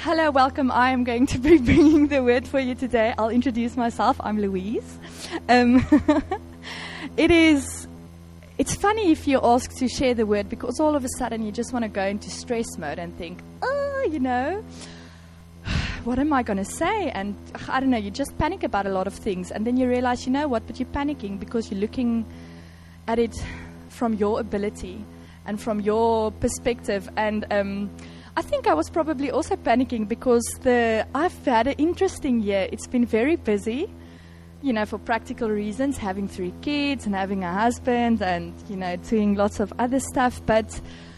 Hello, welcome. I am going to be bringing the word for you today. I'll introduce myself. I'm Louise. It's funny if you're asked to share the word, because all of a sudden you just want to go into stress mode and think, what am I going to say? And I don't know, you just panic about a lot of things. And then you realize, you know what, but you're panicking because you're looking at it from your ability and from your perspective. And I think I was probably also panicking because I've had an interesting year. It's been very busy, for practical reasons, having 3 kids and having a husband and, doing lots of other stuff. But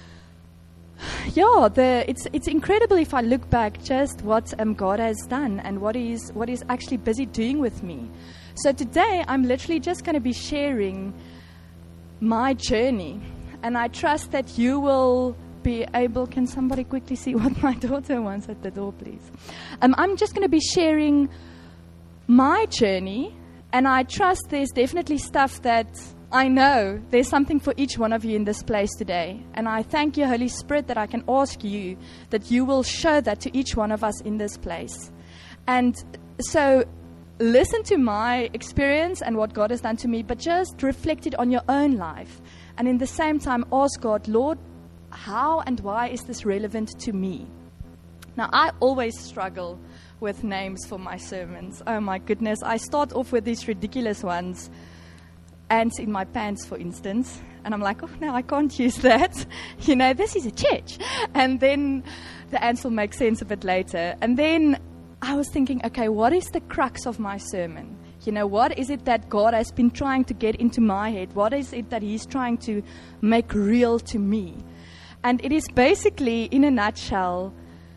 it's incredible if I look back just what God has done and what He's actually busy doing with me. So today I'm literally just going to be sharing my journey, and I trust that you will be able. Can somebody quickly see what my daughter wants at the door, please? I'm just going to be sharing my journey, and I trust there's definitely stuff that I know there's something for each one of you in this place today. And I thank you, Holy Spirit, that I can ask you that you will show that to each one of us in this place. And so listen to my experience and what God has done to me, but just reflect it on your own life. And in the same time, ask God, Lord, how and why is this relevant to me? Now, I always struggle with names for my sermons. Oh my goodness, I start off with these ridiculous ones. Ants in my pants, for instance. And I'm like, oh no, I can't use that. This is a church. And then the ants will make sense a bit later. And then I was thinking, okay, what is the crux of my sermon? What is it that God has been trying to get into my head? What is it that He's trying to make real to me? And it is basically, in a nutshell,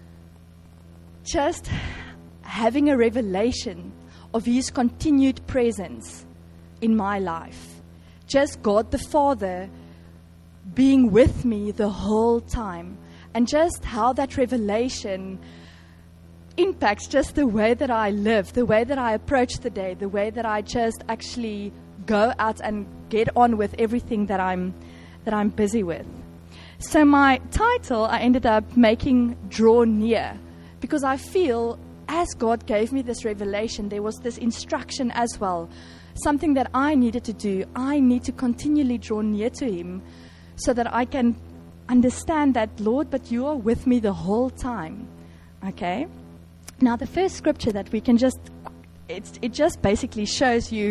just having a revelation of His continued presence in my life. Just God the Father being with me the whole time. And just how that revelation impacts just the way that I live, the way that I approach the day, the way that I just actually go out and get on with everything that I'm busy with. So my title, I ended up making Draw Near, because I feel as God gave me this revelation, there was this instruction as well, something that I needed to do. I need to continually draw near to Him so that I can understand that, Lord, but you are with me the whole time. Okay? Now, the first scripture that we can it just basically shows you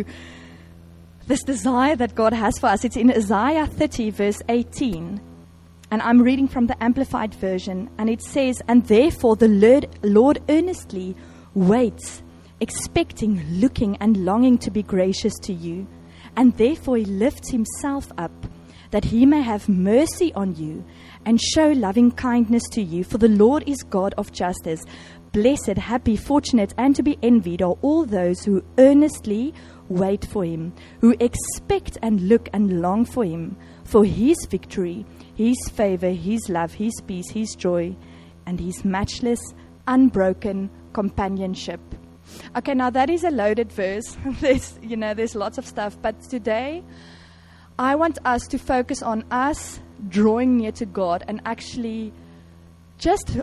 this desire that God has for us. It's in Isaiah 30, verse 18. And I'm reading from the Amplified Version. And it says, "And therefore the Lord earnestly waits, expecting, looking, and longing to be gracious to you. And therefore He lifts Himself up, that He may have mercy on you and show loving kindness to you. For the Lord is God of justice. Blessed, happy, fortunate, and to be envied are all those who earnestly wait for Him, who expect and look and long for Him, for His victory, His favor, His love, His peace, His joy, and His matchless, unbroken companionship." Okay, now that is a loaded verse. There's lots of stuff. But today, I want us to focus on us drawing near to God and actually just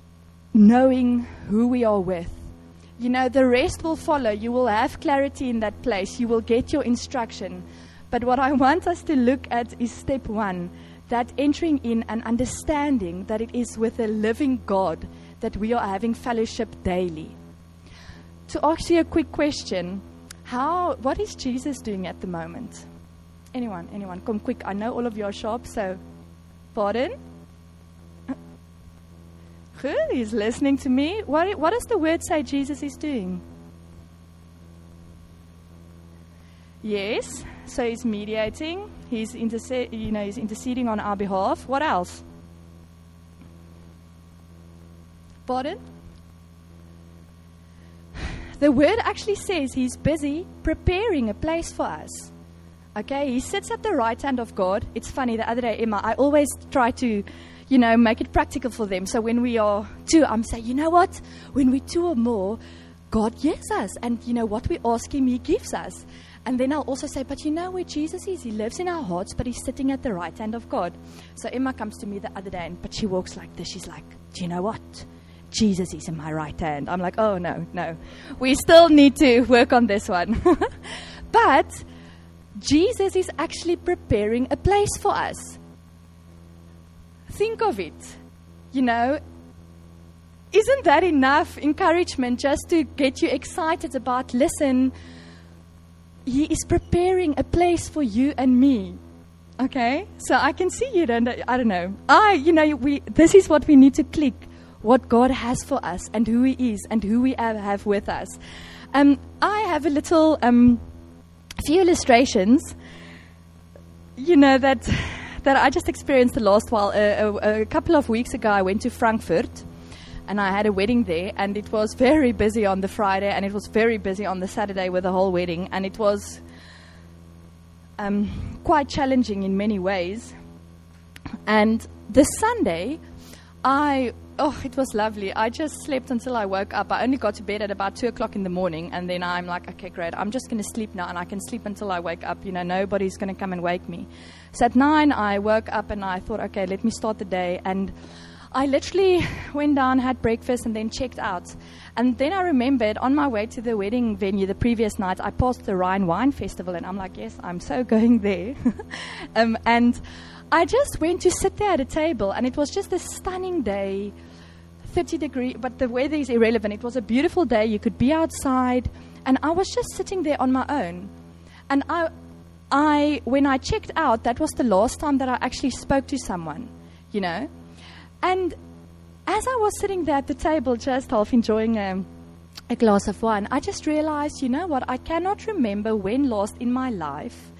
knowing who we are with. The rest will follow. You will have clarity in that place. You will get your instruction. But what I want us to look at is step 1, that entering in and understanding that it is with a living God that we are having fellowship daily. To ask you a quick question, what is Jesus doing at the moment? Anyone, come quick. I know all of you are sharp, so pardon? Good, he's listening to me. What does the word say Jesus is doing? Yes, so He's mediating. He's interceding on our behalf. What else? Pardon? The word actually says He's busy preparing a place for us. Okay, He sits at the right hand of God. It's funny, the other day, Emma, I always try to, make it practical for them. So when we are 2, I'm saying, you know what? When we're 2 or more, God hears us. And what we ask Him, He gives us. And then I'll also say, but you know where Jesus is? He lives in our hearts, but He's sitting at the right hand of God. So Emma comes to me the other day, but she walks like this. She's like, do you know what? Jesus is in my right hand. I'm like, oh, no. We still need to work on this one. But Jesus is actually preparing a place for us. Think of it. Isn't that enough encouragement just to get you excited about, listen, He is preparing a place for you and me. Okay? So I can see you, I don't know. This is what we need to click, what God has for us and who He is and who we have with us. I have a little, few illustrations, that I just experienced the last while. A couple of weeks ago, I went to Frankfurt. And I had a wedding there, and it was very busy on the Friday, and it was very busy on the Saturday with the whole wedding, and it was quite challenging in many ways. And this Sunday, it was lovely. I just slept until I woke up. I only got to bed at about 2 o'clock in the morning, and then I'm like, okay, great, I'm just going to sleep now, and I can sleep until I wake up. Nobody's going to come and wake me. So at 9, I woke up, and I thought, okay, let me start the day, and I literally went down, had breakfast, and then checked out. And then I remembered on my way to the wedding venue the previous night, I passed the Rhine Wine Festival, and I'm like, yes, I'm so going there. And I just went to sit there at a table, and it was just a stunning day, 30 degrees, but the weather is irrelevant. It was a beautiful day. You could be outside, and I was just sitting there on my own. And when I checked out, that was the last time that I actually spoke to someone, And as I was sitting there at the table, just half enjoying a glass of wine, I just realized, I cannot remember when last in my life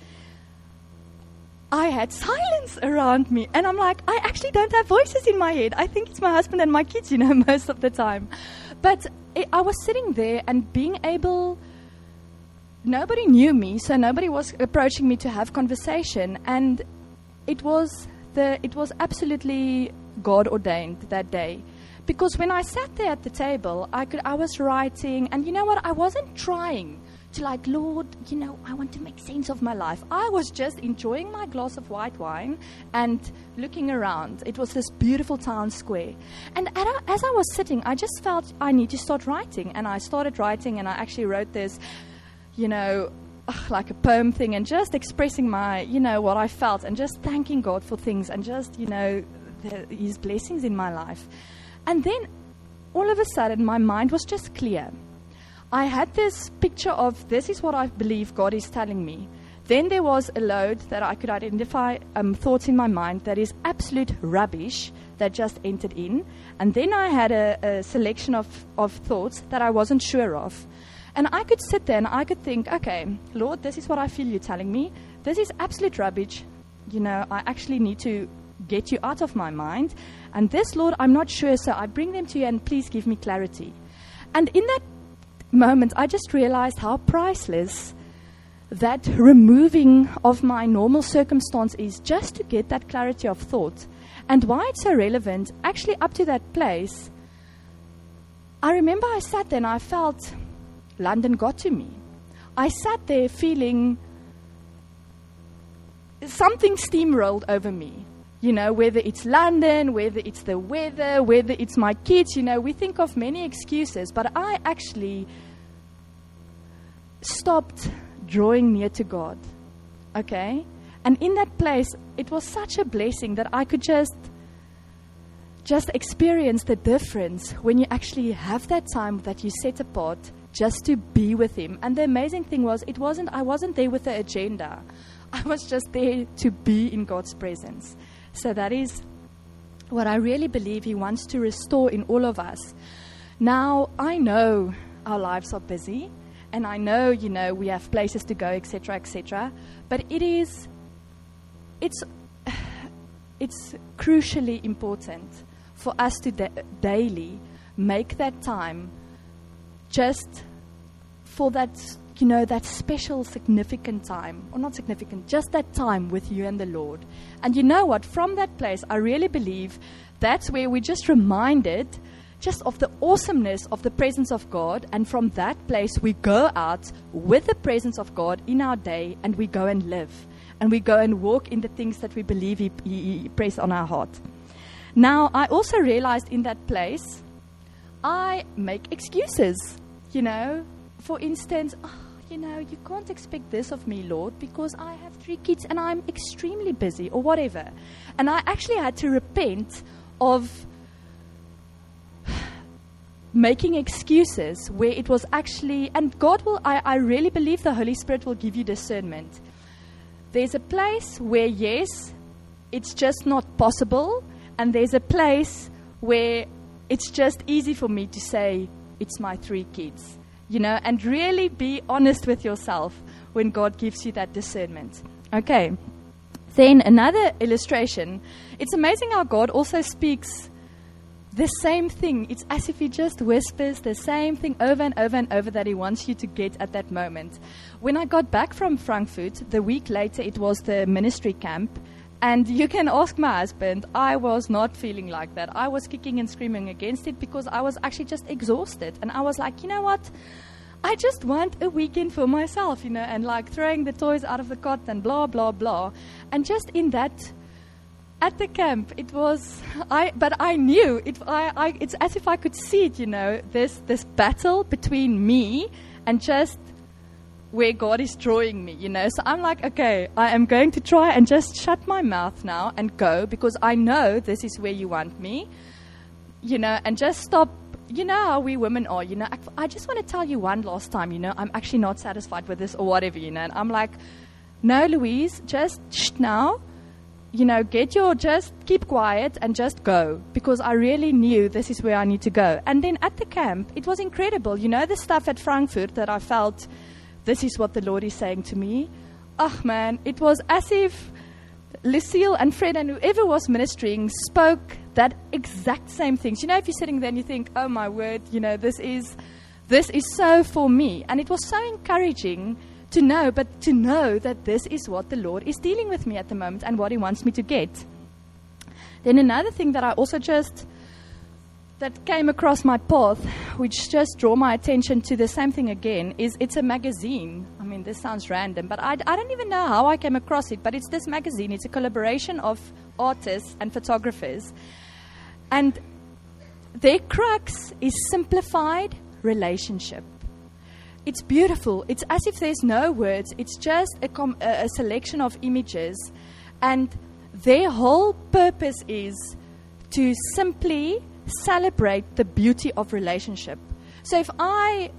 I had silence around me. And I'm like, I actually don't have voices in my head. I think it's my husband and my kids, most of the time. But I was sitting there and being able, nobody knew me, so nobody was approaching me to have conversation. And it was absolutely God ordained that day, because when I sat there at the table, I was writing, and I wasn't trying to Lord, I want to make sense of my life. I was just enjoying my glass of white wine and looking around. It was this beautiful town square, and as I was sitting, I just felt I need to start writing, and I started writing, and I actually wrote this, like a poem thing, and just expressing my, what I felt, and just thanking God for things, and just, His blessings in my life. And then all of a sudden my mind was just clear. I had this picture of, this is what I believe God is telling me. Then there was a load that I could identify, thoughts in my mind that is absolute rubbish that just entered in. And then I had a selection of thoughts that I wasn't sure of. And I could sit there and I could think, okay, Lord, this is what I feel you're telling me. This is absolute rubbish. I actually need to get you out of my mind. And this, Lord, I'm not sure, so I bring them to you, and please give me clarity. And in that moment, I just realized how priceless that removing of my normal circumstance is, just to get that clarity of thought. And why it's so relevant, actually up to that place, I remember I sat there and I felt London got to me. I sat there feeling something steamrolled over me. Whether it's London, whether it's the weather, whether it's my kids, we think of many excuses, but I actually stopped drawing near to God, okay? And in that place, it was such a blessing that I could just experience the difference when you actually have that time that you set apart just to be with Him. And the amazing thing was, I wasn't there with the agenda. I was just there to be in God's presence. So that is what I really believe He wants to restore in all of us. Now, I know our lives are busy, and I know, we have places to go, etc., etc. But it's crucially important for us to daily make that time just for that, that special, significant time, or not significant, just that time with you and the Lord. And you know what? From that place, I really believe that's where we're just reminded just of the awesomeness of the presence of God. And from that place, we go out with the presence of God in our day, and we go and live. And we go and walk in the things that we believe He pressed on our heart. Now, I also realized in that place, I make excuses, For instance, you can't expect this of me, Lord, because I have 3 kids and I'm extremely busy or whatever. And I actually had to repent of making excuses where it was actually, and God will, I really believe the Holy Spirit will give you discernment. There's a place where, yes, it's just not possible, and there's a place where it's just easy for me to say, it's my 3 kids. And really be honest with yourself when God gives you that discernment. Okay. Then another illustration. It's amazing how God also speaks the same thing. It's as if He just whispers the same thing over and over and over that He wants you to get at that moment. When I got back from Frankfurt, the week later, it was the ministry camp. And you can ask my husband, I was not feeling like that. I was kicking and screaming against it because I was actually just exhausted. And I was like, you know what? I just want a weekend for myself, and like throwing the toys out of the cot and blah, blah, blah. And just in that, at the camp, it was, but I knew, it's as if I could see it, this battle between me and just where God is drawing me, So I'm like, okay, I am going to try and just shut my mouth now and go because I know this is where you want me, and just stop. You know how we women are, I just want to tell you one last time, I'm actually not satisfied with this or whatever, and I'm like, no, Louise, just now, just keep quiet and just go because I really knew this is where I need to go. And then at the camp, it was incredible. The stuff at Frankfurt that I felt, this is what the Lord is saying to me. Oh, man, it was as if Lucille and Fred and whoever was ministering spoke that exact same things. If you're sitting there and you think, oh, my word, this is so for me. And it was so encouraging to know that this is what the Lord is dealing with me at the moment and what He wants me to get. Then another thing that I also that came across my path, which just drew my attention to the same thing again, is it's a magazine. I mean, this sounds random, but I don't even know how I came across it, but it's this magazine. It's a collaboration of artists and photographers. And their crux is simplified relationship. It's beautiful. It's as if there's no words. It's just a selection of images. And their whole purpose is to simply celebrate the beauty of relationship. So if I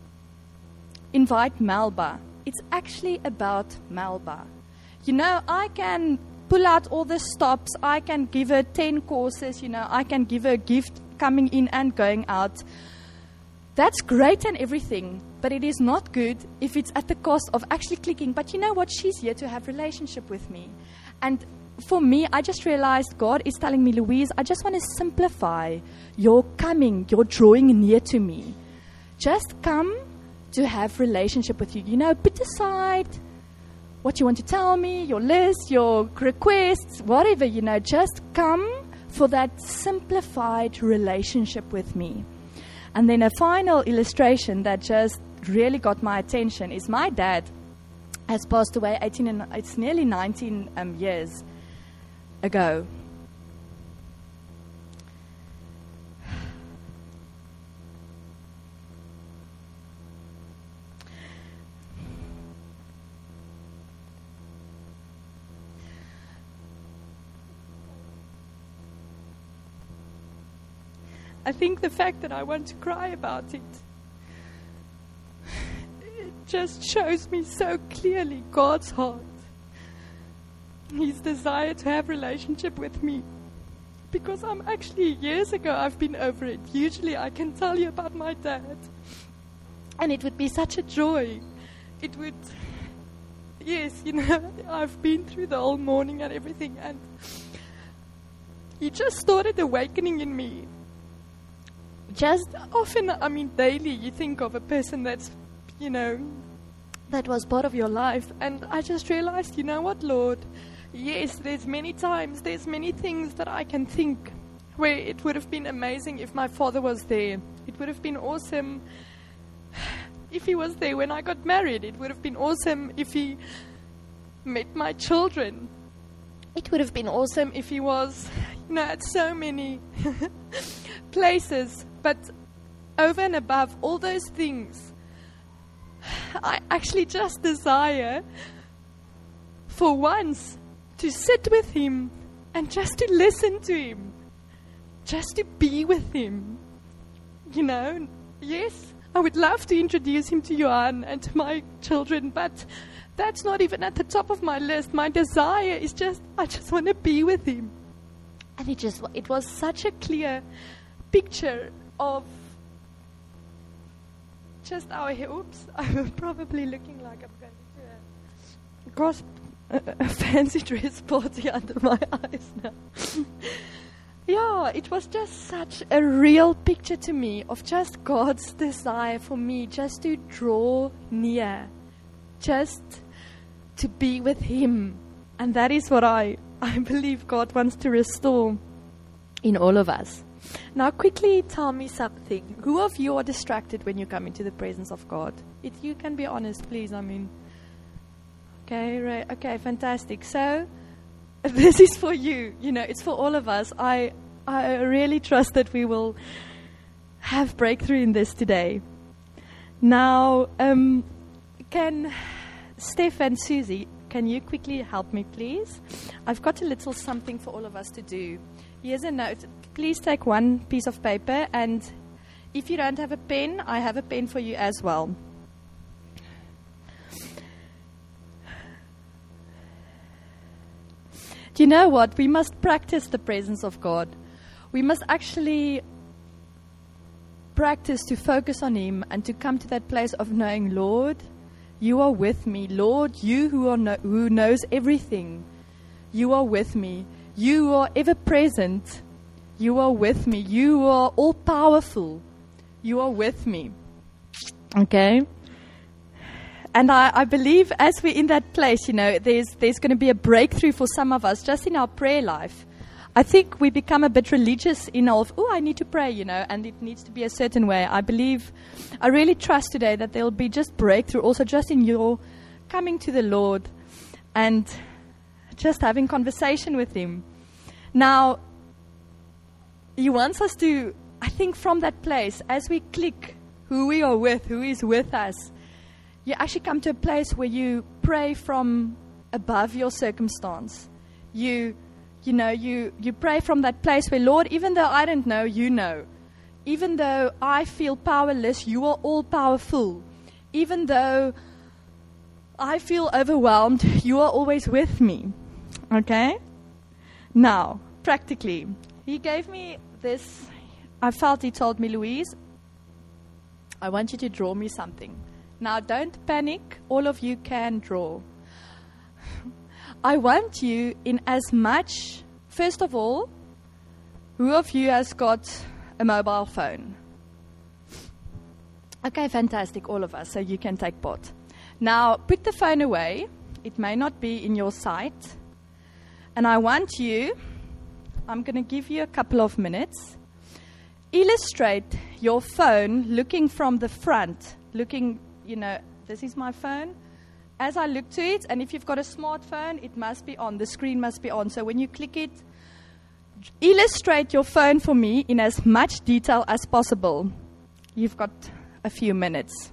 invite Melba, it's actually about Melba. I can pull out all the stops. I can give her 10 courses. I can give her a gift coming in and going out. That's great and everything, but it is not good if it's at the cost of actually clicking. But you know what? She's here to have relationship with me. And for me, I just realized God is telling me, Louise, I just want to simplify your coming, your drawing near to me. Just come to have relationship with you. Put aside what you want to tell me, your list, your requests, whatever, just come for that simplified relationship with me. And then a final illustration that just really got my attention is my dad has passed away it's nearly 19 years ago. I think the fact that I want to cry about it just shows me so clearly God's heart. His desire to have relationship with me. Because I'm actually, years ago, I've been over it. Usually I can tell you about my dad. And it would be such a joy. It would, yes, I've been through the whole morning and everything. And he just started awakening in me. Just often, daily, you think of a person that's, that was part of your life. And I just realized, you know what, Lord? Yes, there's many things that I can think where it would have been amazing if my father was there. It would have been awesome if he was there when I got married. It would have been awesome if he met my children. It would have been awesome if he was, at so many places. But over and above all those things, I actually just desire for once to sit with Him and just to listen to Him, just to be with Him. You know, yes, I would love to introduce Him to Johan and to my children, but that's not even at the top of my list. My desire is I just want to be with Him. And it was such a clear picture of just our oops, I'm probably looking like I'm going to a fancy dress party under my eyes now. Yeah, it was just such a real picture to me of just God's desire for me just to draw near, just to be with Him. And that is what I believe God wants to restore in all of us. Now, quickly tell me something. Who of you are distracted when you come into the presence of God? If you can be honest, please. Okay, right. Okay, fantastic. So, this is for you. You know, it's for all of us. I really trust that we will have breakthrough in this today. Now, can Steph and Susie, can you quickly help me, please? I've got a little something for all of us to do. Here's a note. Please take one piece of paper, and if you don't have a pen, I have a pen for you as well. Do you know what? We must practice the presence of God. We must actually practice to focus on Him and to come to that place of knowing, Lord, You are with me. Lord, You who knows everything, You are with me. You who are ever present, You are with me. You are all powerful. You are with me. Okay? And I believe as we're in that place, you know, there's going to be a breakthrough for some of us just in our prayer life. I think we become a bit religious I need to pray, you know, and it needs to be a certain way. I really trust today that there'll be just breakthrough also just in your coming to the Lord and just having conversation with Him. Now, He wants us to, I think from that place, as we click who we are with, who is with us, you actually come to a place where you pray from above your circumstance. You pray from that place where, Lord, even though I don't know, You know. Even though I feel powerless, You are all powerful. Even though I feel overwhelmed, You are always with me. Okay? Now, practically, He gave me this. I felt He told me, Louise, I want you to draw me something. Now, don't panic. All of you can draw. I want you in as much, first of all, who of you has got a mobile phone? Okay, fantastic, all of us, so you can take part. Now, put the phone away. It may not be in your sight. And I'm going to give you a couple of minutes. Illustrate your phone looking from the front, this is my phone. As I look to it, and if you've got a smartphone, it must be on. The screen must be on. So when you click it, illustrate your phone for me in as much detail as possible. You've got a few minutes.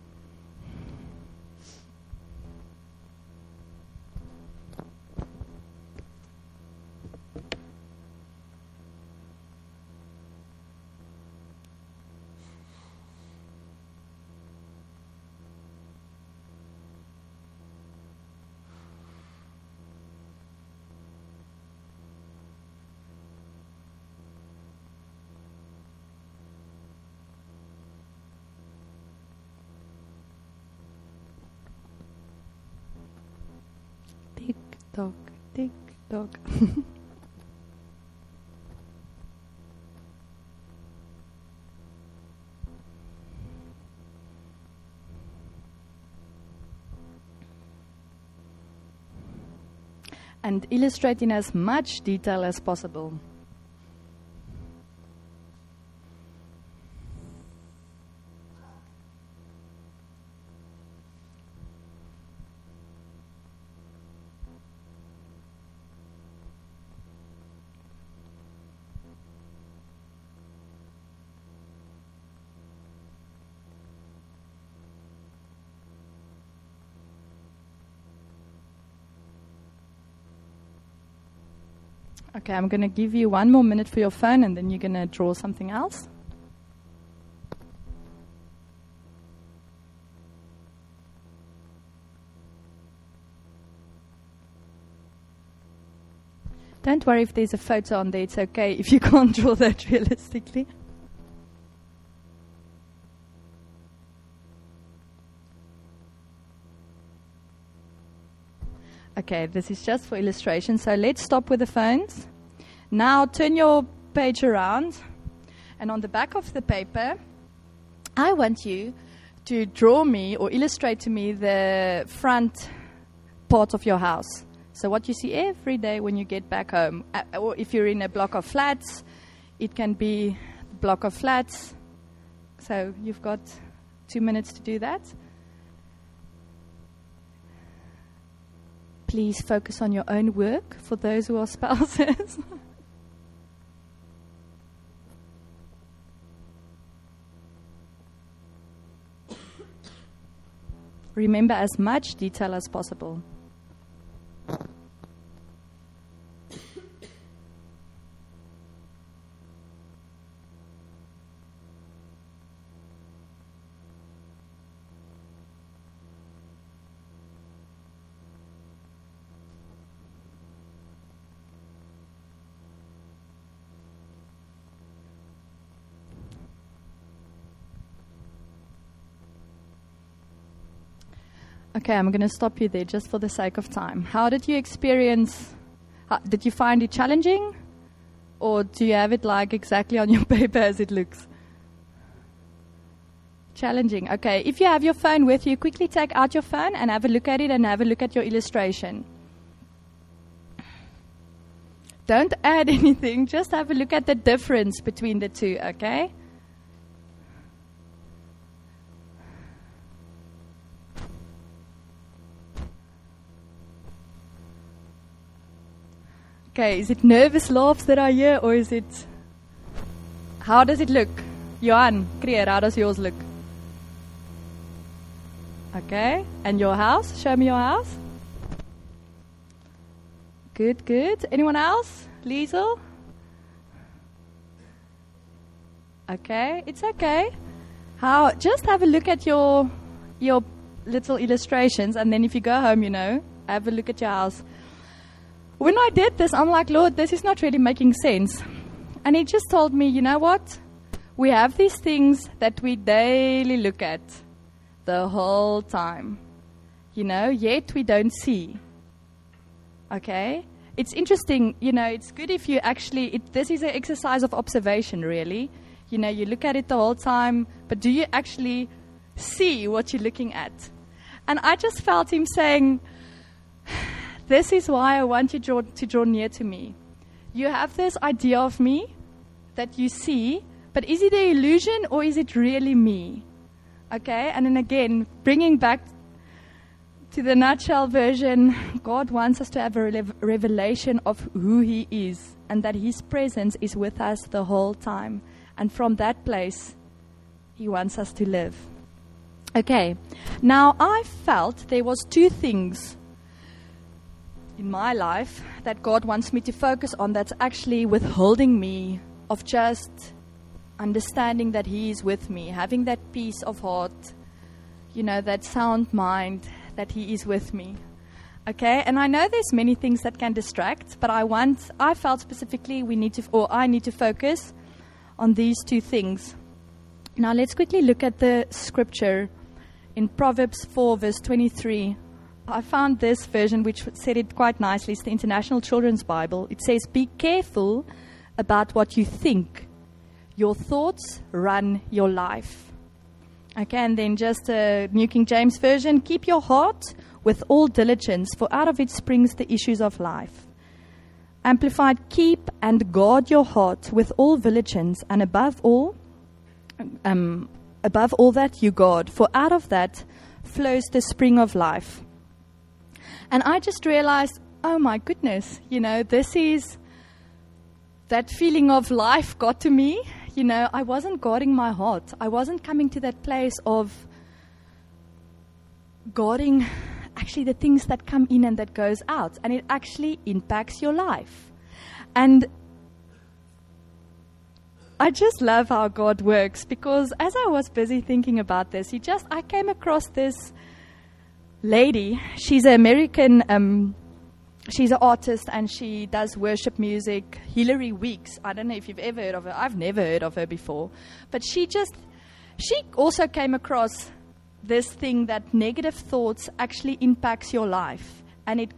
Tick-tock, tick-tock. And illustrate in as much detail as possible. Okay, I'm going to give you 1 more minute for your phone, and then you're going to draw something else. Don't worry if there's a photo on there. It's okay if you can't draw that realistically. Okay, this is just for illustration. So let's stop with the phones. Now turn your page around. And on the back of the paper, I want you to draw me or illustrate to me the front part of your house. So what you see every day when you get back home. Or if you're in a block of flats, it can be a block of flats. So you've got 2 minutes to do that. Please focus on your own work for those who are spouses. Remember as much detail as possible. Okay, I'm going to stop you there just for the sake of time. How did you experience, did you find it challenging? Or do you have it like exactly on your paper as it looks? Challenging. Okay, if you have your phone with you, quickly take out your phone and have a look at it and have a look at your illustration. Don't add anything, just have a look at the difference between the two, okay? Okay, is it nervous laughs that I hear, or is it... How does it look? Johan, Creer, how does yours look? Okay, and your house? Show me your house. Good, good. Anyone else? Liesel? Okay, it's okay. Just have a look at your little illustrations, and then if you go home, have a look at your house. When I did this, I'm like, Lord, this is not really making sense. And he just told me, you know what? We have these things that we daily look at the whole time. Yet we don't see. Okay? It's interesting, it's good if you actually, this is an exercise of observation, really. You look at it the whole time, but do you actually see what you're looking at? And I just felt him saying, this is why I want you to draw near to me. You have this idea of me that you see, but is it an illusion or is it really me? Okay, and then again, bringing back to the nutshell version, God wants us to have a revelation of who He is and that His presence is with us the whole time. And from that place, He wants us to live. Okay, now I felt there was 2 things in my life that God wants me to focus on that's actually withholding me of just understanding that He is with me, having that peace of heart, that sound mind, that He is with me. Okay, and I know there's many things that can distract, but I felt specifically I need to focus on these 2 things. Now let's quickly look at the scripture in Proverbs 4 verse 23. I found this version which said it quite nicely. It's the International Children's Bible. It says, be careful about what you think. Your thoughts run your life. Okay, and then just a New King James Version. Keep your heart with all diligence, for out of it springs the issues of life. Amplified, keep and guard your heart with all diligence, and above all that you guard, for out of that flows the spring of life. And I just realized, oh my goodness, this is that feeling of life got to me. I wasn't guarding my heart. I wasn't coming to that place of guarding actually the things that come in and that goes out. And it actually impacts your life. And I just love how God works, because as I was busy thinking about this, I came across this lady. She's an American, she's an artist, and she does worship music. Hillary Weeks. I don't know if you've ever heard of her. I've never heard of her before. But she also came across this thing that negative thoughts actually impacts your life. And it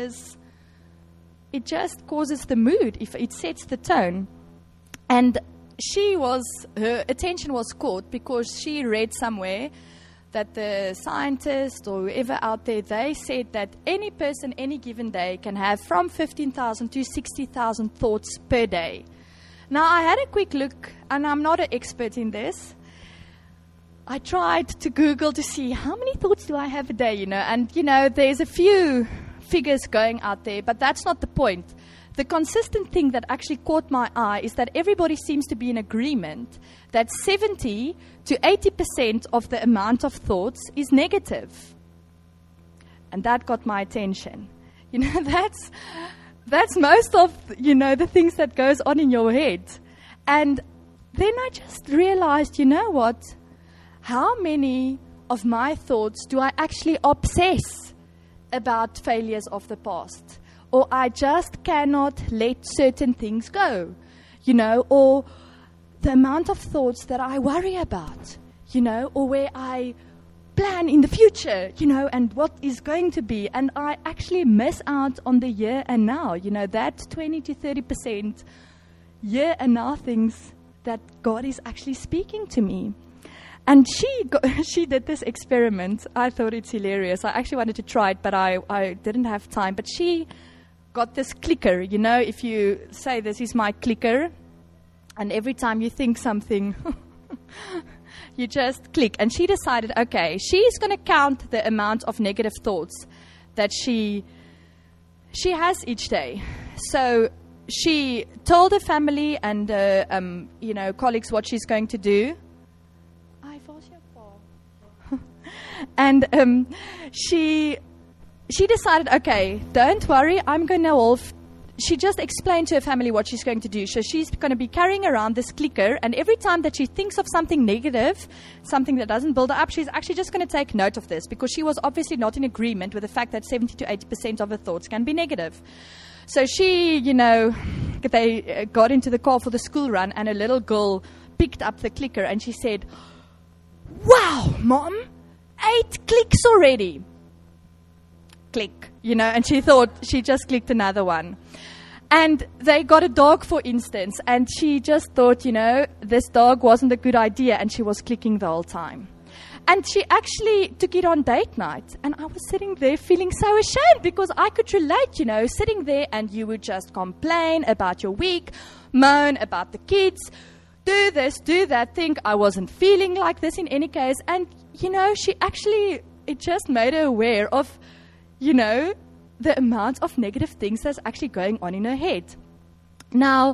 just causes the mood. If it sets the tone. And her attention was caught because she read somewhere that the scientists or whoever out there, they said that any person, any given day, can have from 15,000 to 60,000 thoughts per day. Now, I had a quick look, and I'm not an expert in this. I tried to Google to see how many thoughts do I have a day, and, there's a few figures going out there, but that's not the point. The consistent thing that actually caught my eye is that everybody seems to be in agreement that 70 to 80% of the amount of thoughts is negative. And that got my attention. That's most of, the things that goes on in your head. And then I just realized, what? How many of my thoughts do I actually obsess about failures of the past? Or I just cannot let certain things go, or the amount of thoughts that I worry about, or where I plan in the future, and what is going to be. And I actually miss out on the here and now, that 20 to 30% here and now things that God is actually speaking to me. And she did this experiment. I thought it's hilarious. I actually wanted to try it, but I didn't have time. But she got this clicker, if you say this is my clicker, and every time you think something, you just click. And she decided, okay, she's going to count the amount of negative thoughts that she has each day. So she told her family and colleagues what she's going to do. And she decided, okay, don't worry, I'm going to she just explained to her family what she's going to do. So she's going to be carrying around this clicker, and every time that she thinks of something negative, something that doesn't build her up, she's actually just going to take note of this, because she was obviously not in agreement with the fact that 70 to 80% of her thoughts can be negative. So she, they got into the car for the school run, and a little girl picked up the clicker, and she said, "Wow, Mom, 8 clicks already." Click, and she thought she just clicked another one. And they got a dog, for instance, and she just thought, this dog wasn't a good idea, and she was clicking the whole time. And she actually took it on date night, and I was sitting there feeling so ashamed, because I could relate, sitting there, and you would just complain about your week, moan about the kids, do this, do that, think I wasn't feeling like this in any case. And, she actually, it just made her aware of, the amount of negative things that's actually going on in her head. Now,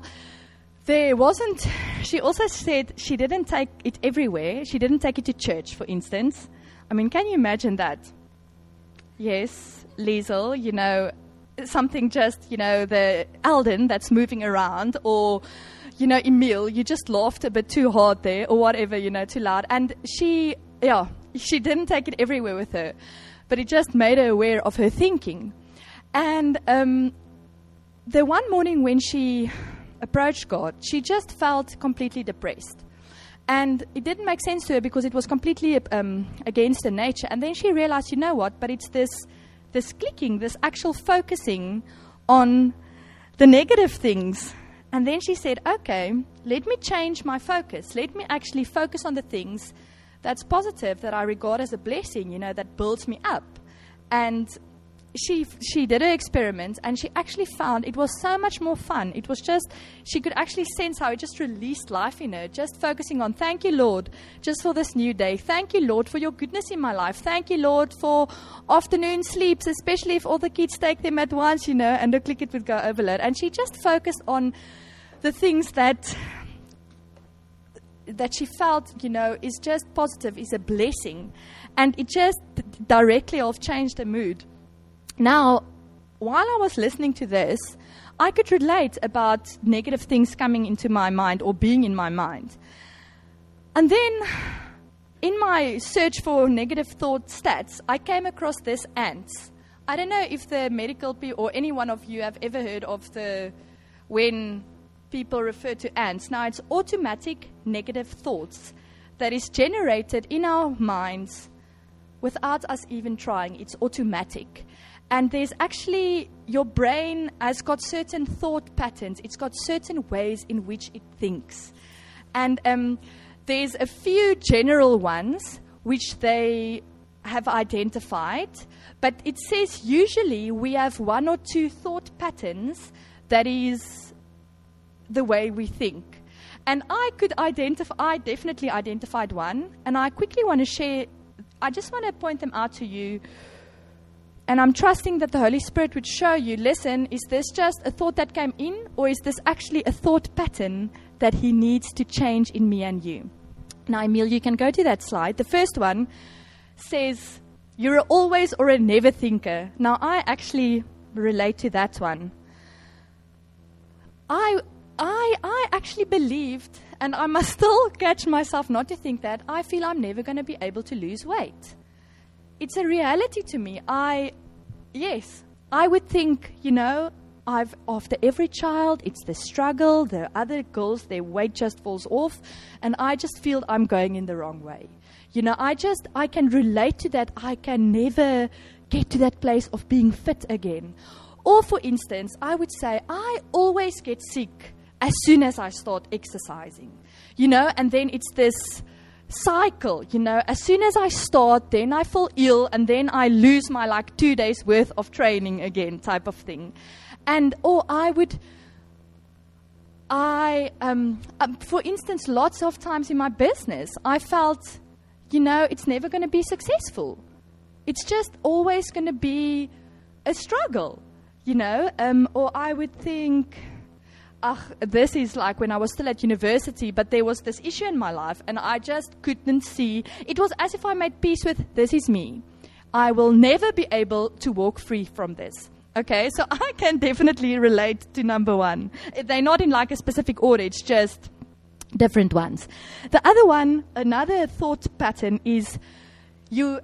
she also said she didn't take it everywhere. She didn't take it to church, for instance. I mean, can you imagine that? Yes, Liesel, something just, the Alden that's moving around, or, Emil, you just laughed a bit too hard there, or whatever, too loud. And she didn't take it everywhere with her, but it just made her aware of her thinking. And the one morning when she approached God, she just felt completely depressed. And it didn't make sense to her, because it was completely against her nature. And then she realized, but it's this clicking, this actual focusing on the negative things. And then she said, okay, let me change my focus. Let me actually focus on the things that's positive, that I regard as a blessing, that builds me up. And she did her experiment, and she actually found it was so much more fun. It was just, she could actually sense how it just released life in her, just focusing on, thank you, Lord, just for this new day. Thank you, Lord, for your goodness in my life. Thank you, Lord, for afternoon sleeps, especially if all the kids take them at once, and the click it would go overload. And she just focused on the things that she felt, is just positive, is a blessing. And it just directly changed her mood. Now, while I was listening to this, I could relate about negative things coming into my mind or being in my mind. And then, in my search for negative thought stats, I came across this ants. I don't know if the medical people or any one of you have ever heard of when people refer to ants. Now, it's automatic negative thoughts that is generated in our minds without us even trying. It's automatic. And there's actually, your brain has got certain thought patterns. It's got certain ways in which it thinks. And there's a few general ones which they have identified, but it says usually we have one or two thought patterns that is the way we think. And I definitely identified one, and I quickly want to share, I just want to point them out to you, and I'm trusting that the Holy Spirit would show you, listen, is this just a thought that came in, or is this actually a thought pattern that He needs to change in me and you? Now, Emil, you can go to that slide. The first one says, you're a always or a never thinker. Now, I actually relate to that one. I actually believed, and I must still catch myself not to think that, I feel I'm never going to be able to lose weight. It's a reality to me. I would think, after every child, it's the struggle, the other girls, their weight just falls off, and I just feel I'm going in the wrong way. I can relate to that. I can never get to that place of being fit again. Or, for instance, I would say I always get sick as soon as I start exercising, and then it's this cycle, as soon as I start, then I fall ill, and then I lose my 2 days worth of training again type of thing. And, for instance, lots of times in my business, I felt, it's never going to be successful. It's just always going to be a struggle, or I would think, this is like when I was still at university, but there was this issue in my life, and I just couldn't see. It was as if I made peace with, this is me. I will never be able to walk free from this. Okay, so I can definitely relate to number one. They're not in a specific order, it's just different ones. The other one, another thought pattern is you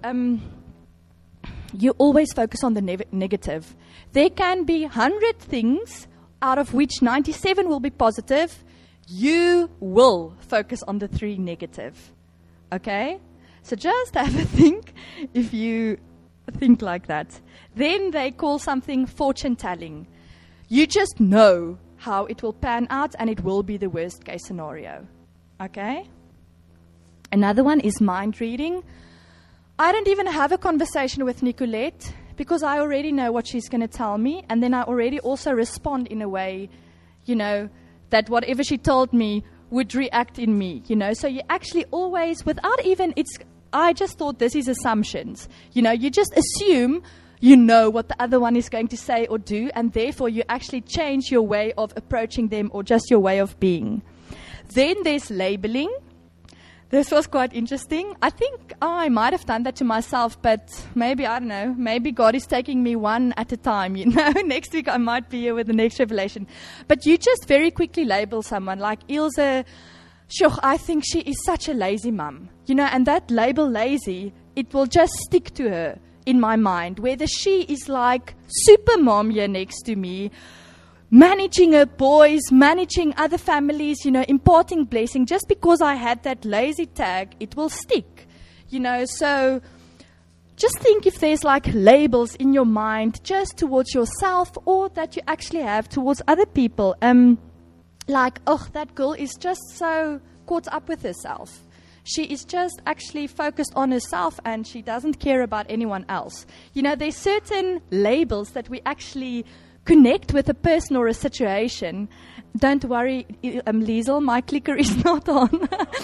always focus on the negative. There can be 100 things out of which 97 will be positive. You will focus on the 3 negative. Okay? So just have a think if you think like that. Then they call something fortune telling. You just know how it will pan out, and it will be the worst case scenario. Okay? Another one is mind reading. I don't even have a conversation with Nicolette because I already know what she's going to tell me, and then I already also respond in a way, that whatever she told me would react in me, So you actually always, without even, I just thought this is assumptions. You just assume what the other one is going to say or do, and therefore you actually change your way of approaching them or just your way of being. Then there's labeling. This was quite interesting. I think I might have done that to myself, but maybe, I don't know, maybe God is taking me one at a time, Next week I might be here with the next revelation. But you just very quickly label someone like Ilse. Sure, I think she is such a lazy mum. And that label lazy, it will just stick to her in my mind. Whether she is like super mom here next to me, managing her boys, managing other families, imparting blessing. Just because I had that lazy tag, it will stick. So just think if there's labels in your mind just towards yourself or that you actually have towards other people. That girl is just so caught up with herself. She is just actually focused on herself and she doesn't care about anyone else. There's certain labels that we actually connect with a person or a situation. Don't worry, Liesel, my clicker is not on.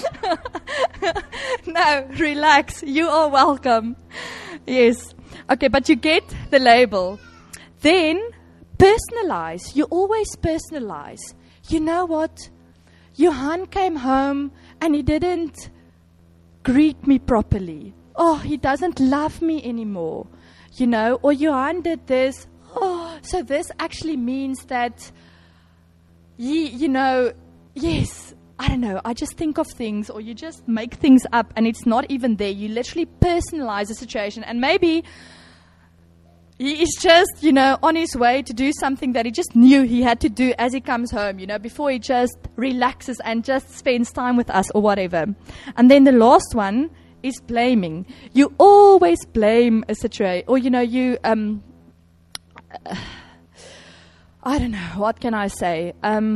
No, relax. You are welcome. Yes. Okay, but you get the label. Then, personalize. You always personalize. You know what? Johan came home and he didn't greet me properly. Oh, he doesn't love me anymore. Or Johan did this. Oh, So this actually means that, yes, I don't know, I just think of things, or you just make things up and it's not even there. You literally personalize the situation, and maybe he is just, on his way to do something that he just knew he had to do as he comes home, before he just relaxes and just spends time with us or whatever. And then the last one is blaming. You always blame a situation, or, I don't know, what can I say?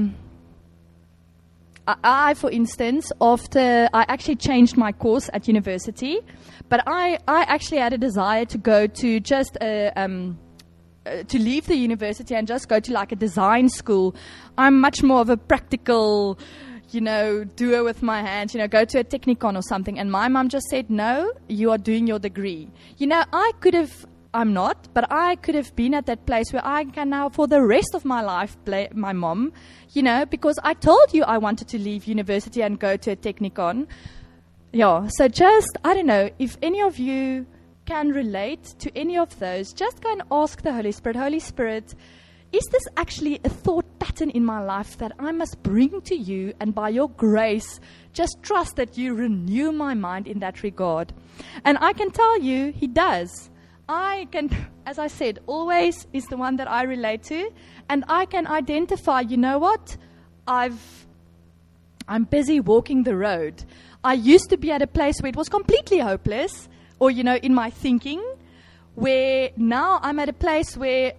I, for instance, after I actually changed my course at university, but I actually had a desire to go to just to leave the university and just go to like a design school. I'm much more of a practical, doer with my hands, go to a technicon or something. And my mum just said, no, you are doing your degree. I'm not, but I could have been at that place where I can now, for the rest of my life, blame my mom, because I told you I wanted to leave university and go to a technicon. Yeah, so just, I don't know, if any of you can relate to any of those, just go and ask the Holy Spirit, Holy Spirit, is this actually a thought pattern in my life that I must bring to you, and by your grace, just trust that you renew my mind in that regard? And I can tell you, he does. I can, as I said, always is the one that I relate to, and I can identify, what? I'm busy walking the road. I used to be at a place where it was completely hopeless, or, in my thinking, where now I'm at a place where,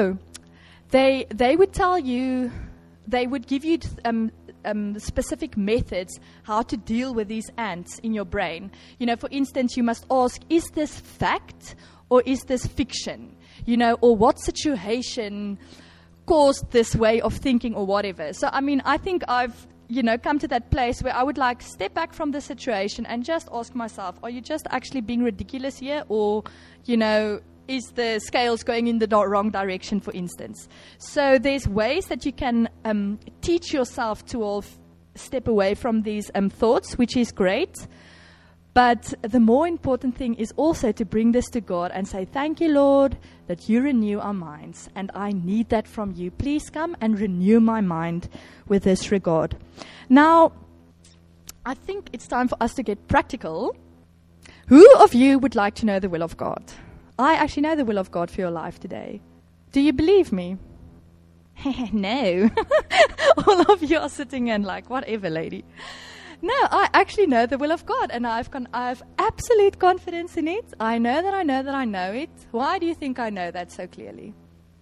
they would tell you, they would give you specific methods how to deal with these ants in your brain. For instance, you must ask, is this fact or is this fiction? Or what situation caused this way of thinking or whatever. So, I think I've, come to that place where I would step back from the situation and just ask myself, are you just actually being ridiculous here? Or, is the scales going in the wrong direction, for instance? So there's ways that you can teach yourself to all step away from these thoughts, which is great. But the more important thing is also to bring this to God and say, thank you, Lord, that you renew our minds. And I need that from you. Please come and renew my mind with this regard. Now, I think it's time for us to get practical. Who of you would like to know the will of God? I actually know the will of God for your life today. Do you believe me? No. All of you are sitting and whatever, lady. No, I actually know the will of God, and I have absolute confidence in it. I know that I know that I know it. Why do you think I know that so clearly?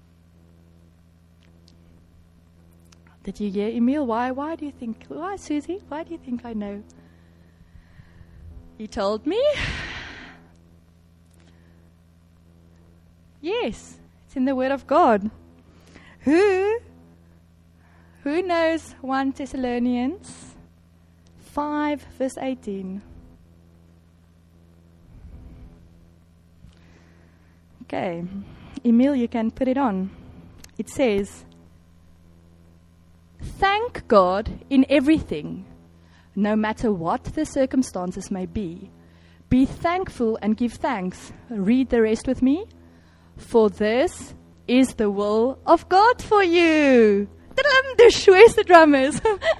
Did you hear, Emil? Why do you think? Why, Susie? Why do you think I know? He told me. Yes, it's in the Word of God. Who knows 1 Thessalonians 5, verse 18. Okay, Emil, you can put it on. It says, thank God in everything, no matter what the circumstances may be. Be thankful and give thanks. Read the rest with me. For this is the will of God for you. Where's the drummers?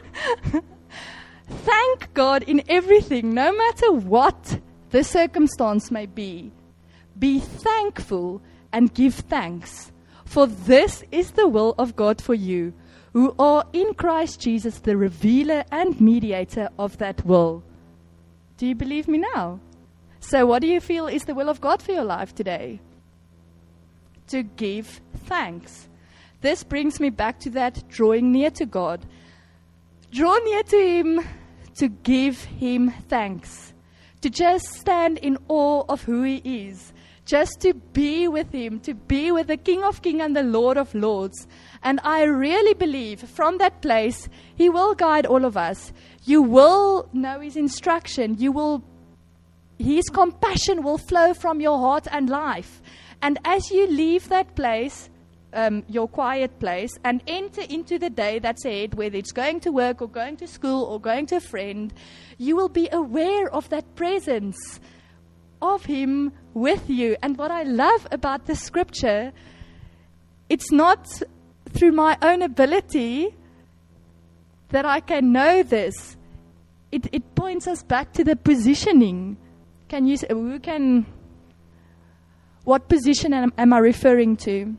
Thank God in everything, no matter what the circumstance may be. Be thankful and give thanks. For this is the will of God for you, who are in Christ Jesus, the revealer and mediator of that will. Do you believe me now? So what do you feel is the will of God for your life today? To give thanks. This brings me back to that drawing near to God. Draw near to Him to give Him thanks. To just stand in awe of who He is. Just to be with Him, to be with the King of Kings and the Lord of Lords. And I really believe from that place, He will guide all of us. You will know His instruction. His compassion will flow from your heart and life. And as you leave that place, your quiet place, and enter into the day that's ahead, whether it's going to work or going to school or going to a friend, you will be aware of that presence of Him with you. And what I love about the scripture it's not through my own ability that I can know this. It points us back to the positioning. What position am I referring to?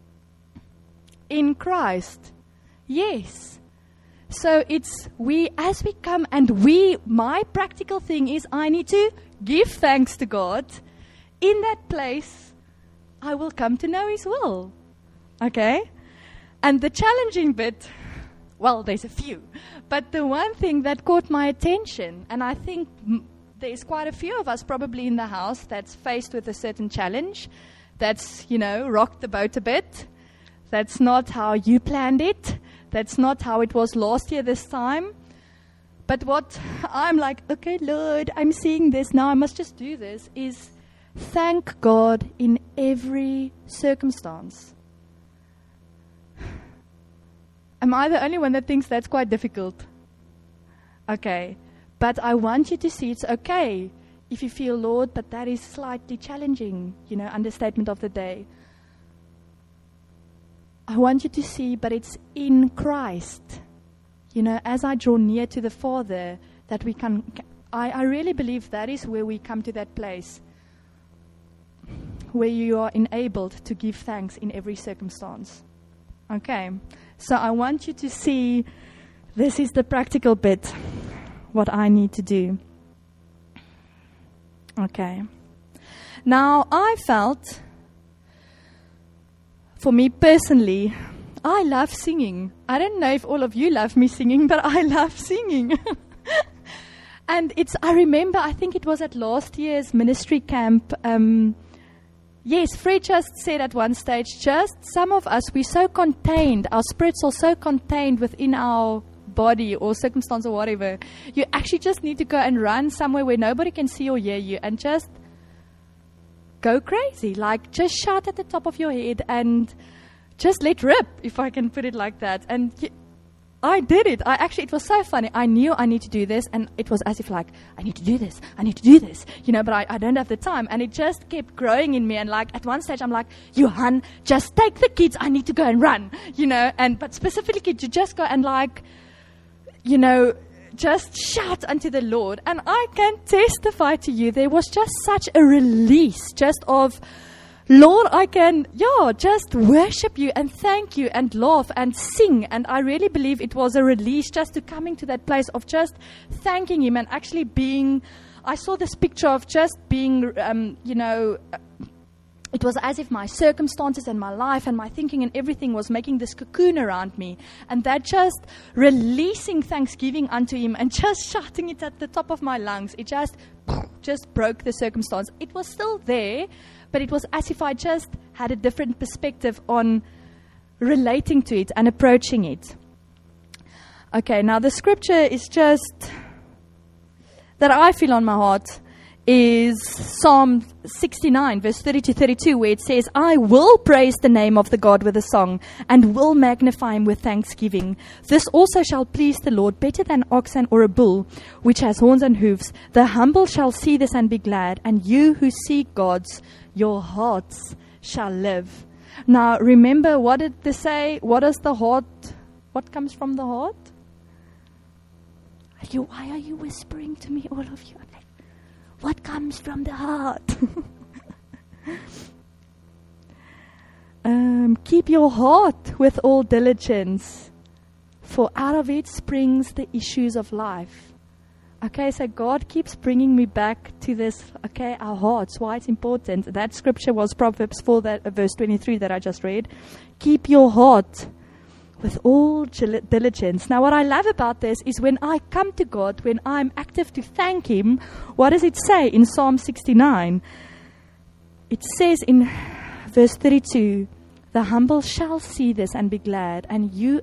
In Christ. Yes. So it's as we come, and my practical thing is I need to give thanks to God. In that place, I will come to know His will. Okay? And the challenging bit, well, there's a few. But the one thing that caught my attention, and I think there's quite a few of us probably in the house that's faced with a certain challenge, that's, rocked the boat a bit. That's not how you planned it. That's not how it was last year this time. But what I'm like, okay, Lord, I'm seeing this now, I must just do this, is thank God in every circumstance. Am I the only one that thinks that's quite difficult? Okay. But I want you to see it's okay if you feel, Lord, but that is slightly challenging, understatement of the day. I want you to see, but it's in Christ. As I draw near to the Father, that we can, I really believe that is where we come to that place where you are enabled to give thanks in every circumstance. Okay, so I want you to see, this is the practical bit, what I need to do. Okay. Now, I felt, for me personally, I love singing. I don't know if all of you love me singing, but I love singing. And I remember, I think it was at last year's ministry camp. Yes, Fred just said at one stage, just some of us, we're so contained, our spirits are so contained within our body or circumstance or whatever. You actually just need to go and run somewhere where nobody can see or hear you and just go crazy. Like, just shout at the top of your head and just let rip, if I can put it like that. And I did it. It was so funny. I knew I need to do this, and it was as if like, I need to do this, but I don't have the time. And it just kept growing in me. And like, at one stage, I'm like, Johan, just take the kids. I need to go and run, but specifically to just go and like, just shout unto the Lord. And I can testify to you, there was just such a release just of, Lord, I can, just worship you and thank you and laugh and sing. And I really believe it was a release just to coming to that place of just thanking Him and actually being, I saw this picture of just being, it was as if my circumstances and my life and my thinking and everything was making this cocoon around me. And that just releasing thanksgiving unto Him and just shouting it at the top of my lungs, it just broke the circumstance. It was still there, but it was as if I just had a different perspective on relating to it and approaching it. Okay, now the scripture is just, that I feel on my heart, is Psalm 69, verse 30 to 32, where it says, I will praise the name of the God with a song, and will magnify Him with thanksgiving. This also shall please the Lord, better than oxen or a bull, which has horns and hoofs. The humble shall see this and be glad, and you who seek God's, your hearts shall live. Now, remember, what did they say? What is the heart? What comes from the heart? Why are you whispering to me, all of you? I'm like, what comes from the heart? Keep your heart with all diligence, for out of it springs the issues of life. Okay, so God keeps bringing me back to this, our hearts, why it's important. That scripture was Proverbs 4, verse 23 that I just read. Keep your heart with all diligence. Now, what I love about this is when I come to God, when I'm active to thank Him, what does it say in Psalm 69? It says in verse 32, the humble shall see this and be glad, and you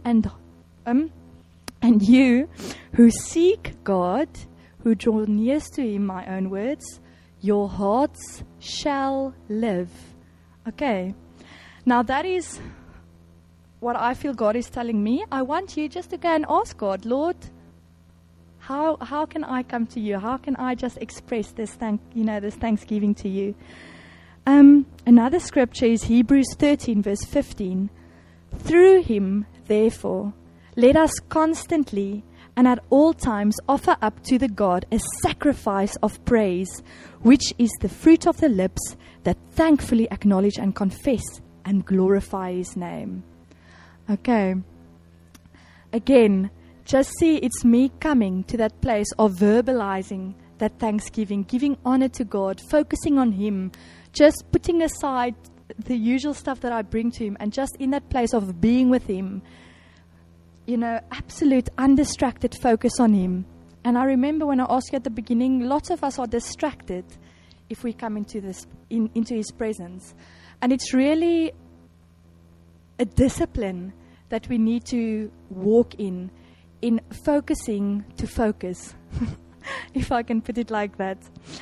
who seek God, who draw near to Him, my own words, your hearts shall live. Okay. Now that is what I feel God is telling me. I want you just to go and ask God, Lord, how can I come to you? How can I just express this thanksgiving to you? Another scripture is Hebrews 13, verse 15. Through him, therefore, let us constantly and at all times offer up to the God a sacrifice of praise, which is the fruit of the lips that thankfully acknowledge and confess and glorify his name. Okay. Again, just see it's me coming to that place of verbalizing that thanksgiving, giving honor to God, focusing on him, just putting aside the usual stuff that I bring to him, and just in that place of being with him, absolute undistracted focus on him. And I remember when I asked you at the beginning, lots of us are distracted if we come into his presence. And it's really a discipline that we need to walk in focusing to focus, if I can put it like that.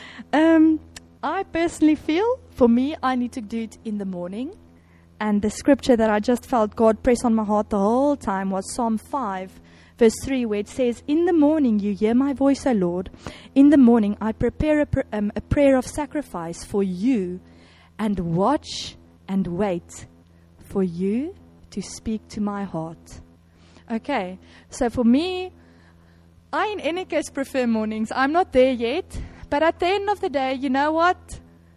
I personally feel, for me, I need to do it in the morning. And the scripture that I just felt God press on my heart the whole time was Psalm 5, verse 3, where it says, "In the morning you hear my voice, O Lord. In the morning I prepare a prayer of sacrifice for you, and watch and wait for you to speak to my heart." Okay, so for me, I in any case prefer mornings. I'm not there yet, but at the end of the day, you know what?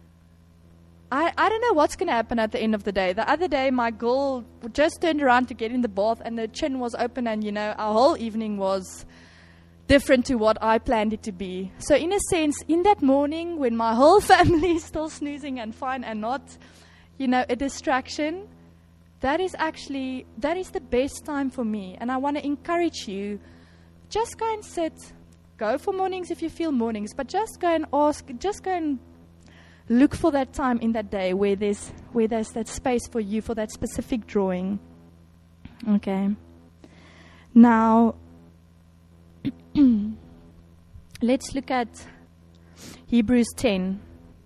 I don't know what's going to happen at the end of the day. The other day, my girl just turned around to get in the bath, and the chin was open, and, our whole evening was different to what I planned it to be. So in a sense, in that morning, when my whole family is still snoozing and fine and not, a distraction, that is the best time for me. And I want to encourage you, just go and sit. Go for mornings if you feel mornings, but just go and look for that time in that day where there's that space for you for that specific drawing. Okay. Now, let's look at Hebrews 10.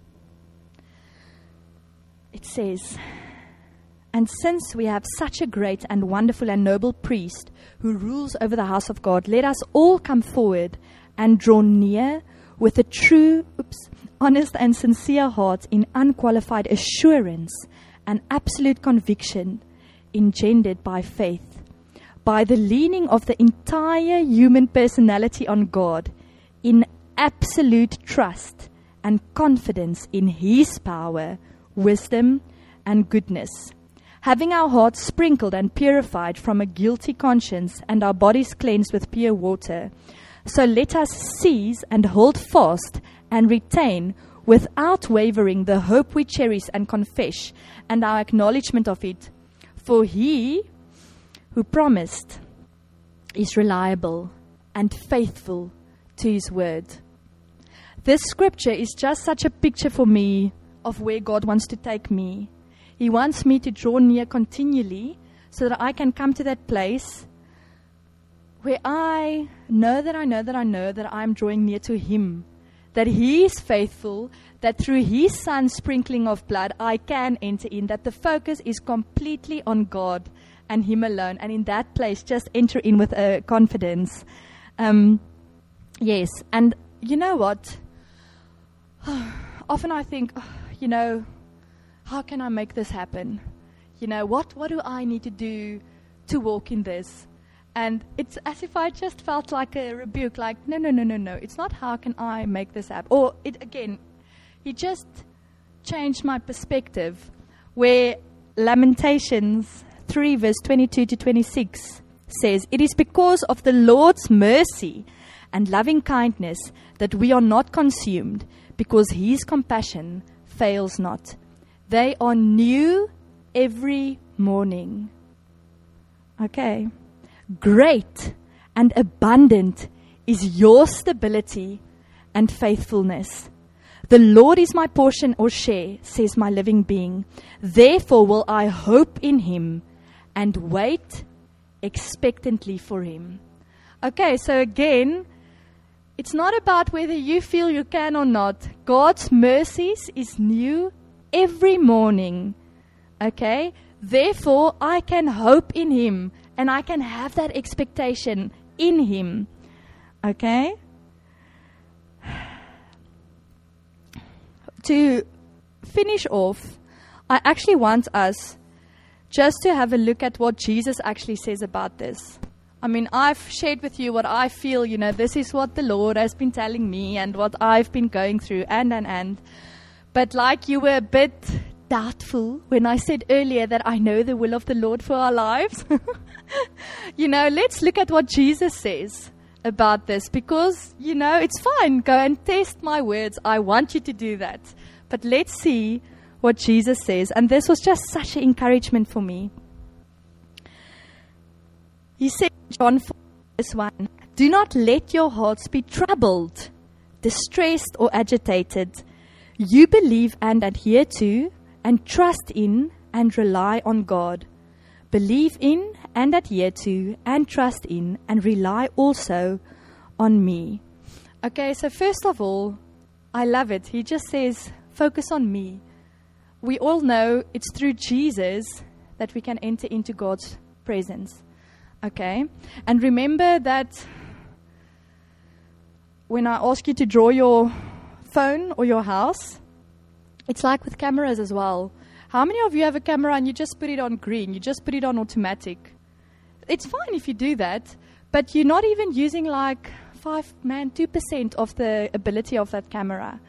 It says, "And since we have such a great and wonderful and noble priest who rules over the house of God, let us all come forward and draw near with a true, honest and sincere heart in unqualified assurance and absolute conviction engendered by faith, by the leaning of the entire human personality on God, in absolute trust and confidence in his power, wisdom, and goodness, having our hearts sprinkled and purified from a guilty conscience and our bodies cleansed with pure water. So let us seize and hold fast and retain without wavering the hope we cherish and confess, and our acknowledgement of it. For he who promised is reliable and faithful to his word." This scripture is just such a picture for me of where God wants to take me. He wants me to draw near continually so that I can come to that place where I know that I'm drawing near to him, that he is faithful, that through his son's sprinkling of blood I can enter in, that the focus is completely on God and him alone. And in that place, just enter in with a confidence. Yes, and you know what? Often I think, how can I make this happen? What do I need to do to walk in this? And it's as if I just felt like a rebuke, like, no. It's not how can I make this happen. Or, he just changed my perspective, where Lamentations 3, verse 22 to 26 says, "It is because of the Lord's mercy and loving kindness that we are not consumed, because his compassion fails not. They are new every morning." Okay. Great and abundant is your stability and faithfulness. "The Lord is my portion or share," says my living being. "Therefore will I hope in him and wait expectantly for him." Okay, so again, it's not about whether you feel you can or not. God's mercies is new every morning. Okay? Therefore, I can hope in him. And I can have that expectation in him. Okay? To finish off, I actually want us just to have a look at what Jesus actually says about this. I mean, I've shared with you what I feel, this is what the Lord has been telling me and what I've been going through, and. But like you were a bit doubtful when I said earlier that I know the will of the Lord for our lives. Let's look at what Jesus says about this, because, it's fine. Go and test my words. I want you to do that. But let's see what Jesus says. And this was just such an encouragement for me. He said, John 4, verse 1, "Do not let your hearts be troubled, distressed, or agitated. You believe and adhere to, and trust in, and rely on God. Believe in, and adhere to, and trust in, and rely also on me." Okay, so first of all, I love it. He just says, focus on me. We all know it's through Jesus that we can enter into God's presence. Okay? And remember that when I ask you to draw your phone or your house, it's like with cameras as well. How many of you have a camera and you just put it on green? You just put it on automatic. It's fine if you do that, but you're not even using 2% of the ability of that camera,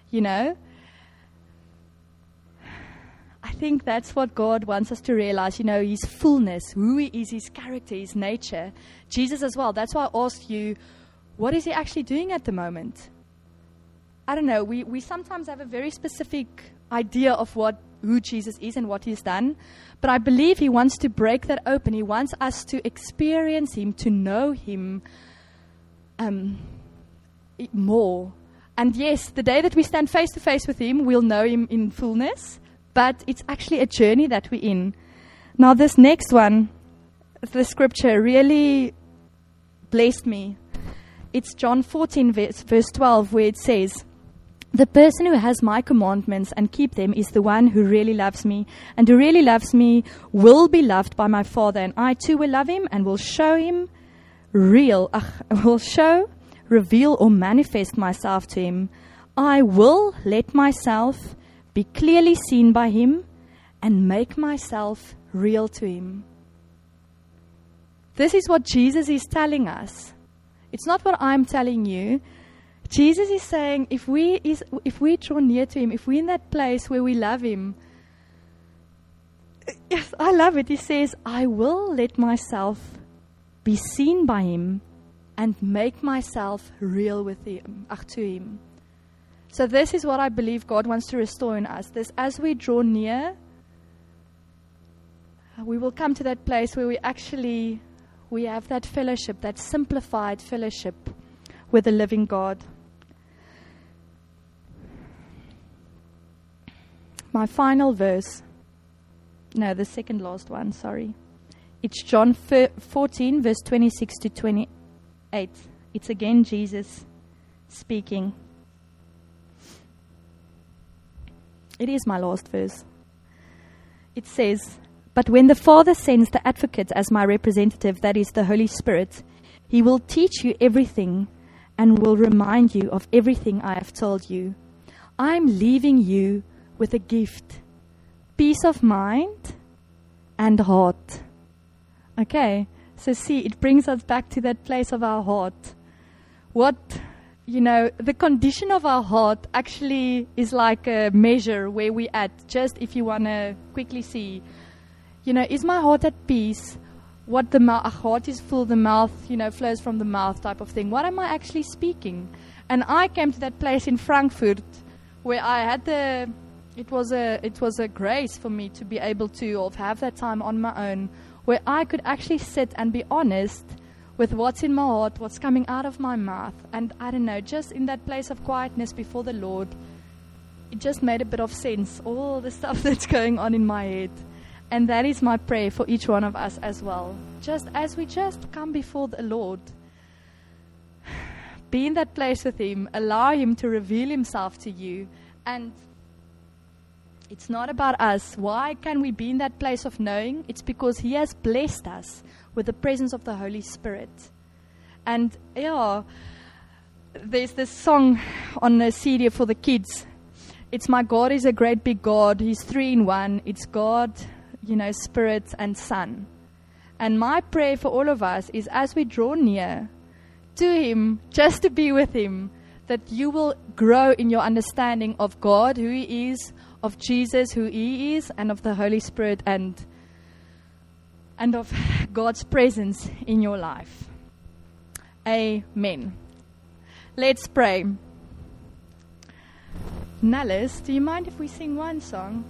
I think that's what God wants us to realize, His fullness, who He is, His character, His nature. Jesus as well. That's why I asked you, what is He actually doing at the moment? I don't know. We sometimes have a very specific idea of who Jesus is and what He's done. But I believe He wants to break that open. He wants us to experience Him, to know Him more. And yes, the day that we stand face to face with Him, we'll know Him in fullness. But it's actually a journey that we're in. Now this next one, the scripture really blessed me. It's John 14 verse 12, where it says, "The person who has my commandments and keep them is the one who really loves me. And who really loves me will be loved by my Father. And I too will love him and will reveal or manifest myself to him. I will let myself be clearly seen by him and make myself real to him." This is what Jesus is telling us. It's not what I'm telling you. Jesus is saying, if we draw near to him, if we're in that place where we love him, yes, I love it. He says, I will let myself be seen by him and make myself real with him, to him. So this is what I believe God wants to restore in us. This, as we draw near, we will come to that place where we have that fellowship, that simplified fellowship with the living God. My final verse, the second last one, sorry. It's John 14, verse 26 to 28. It's again Jesus speaking. It is my last verse. It says, "But when the Father sends the Advocate as my representative, that is the Holy Spirit, He will teach you everything and will remind you of everything I have told you. I'm leaving you with a gift, peace of mind and heart." Okay, so see, it brings us back to that place of our heart. The condition of our heart actually is like a measure where we're at. Just if you want to quickly see, is my heart at peace? What a heart is full, the mouth, flows from the mouth type of thing. What am I actually speaking? And I came to that place in Frankfurt where I had it was a grace for me to be able to have that time on my own, where I could actually sit and be honest with what's in my heart, what's coming out of my mouth. And I don't know, just in that place of quietness before the Lord, it just made a bit of sense, all the stuff that's going on in my head. And that is my prayer for each one of us as well. Just as we just come before the Lord, be in that place with Him, allow Him to reveal Himself to you. And it's not about us. Why can we be in that place of knowing? It's because He has blessed us with the presence of the Holy Spirit. And there's this song on the CD for the kids. it's my God is a great big God. He's 3 in 1. It's God, Spirit and Son. And my prayer for all of us is as we draw near to Him, just to be with Him, that you will grow in your understanding of God, who He is, of Jesus, who He is, and of the Holy Spirit and of God's presence in your life. Amen. Let's pray. Nellis, do you mind if we sing one song?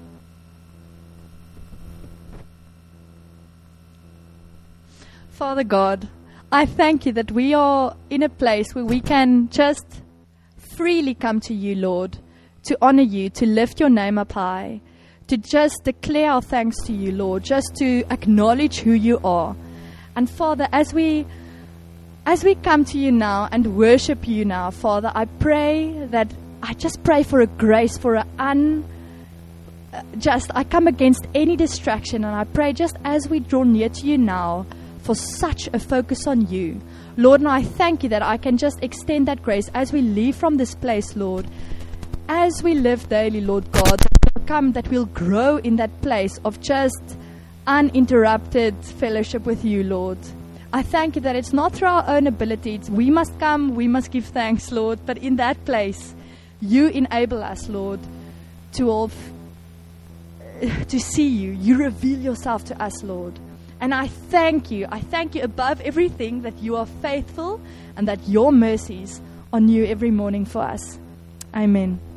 Father God, I thank you that we are in a place where we can just freely come to you, Lord, to honor you, to lift your name up high, to just declare our thanks to you, Lord, just to acknowledge who you are. And Father, as we come to you now and worship you now, Father, I just pray for a grace, for I come against any distraction, and I pray just as we draw near to you now, for such a focus on you. Lord, and I thank you that I can just extend that grace as we leave from this place, Lord. As we live daily, Lord God, that we'll grow in that place of just uninterrupted fellowship with you, Lord. I thank you that it's not through our own abilities. We must come, we must give thanks, Lord. But in that place, you enable us, Lord, to see you. You reveal yourself to us, Lord. And I thank you above everything that you are faithful and that your mercies are new every morning for us. Amen.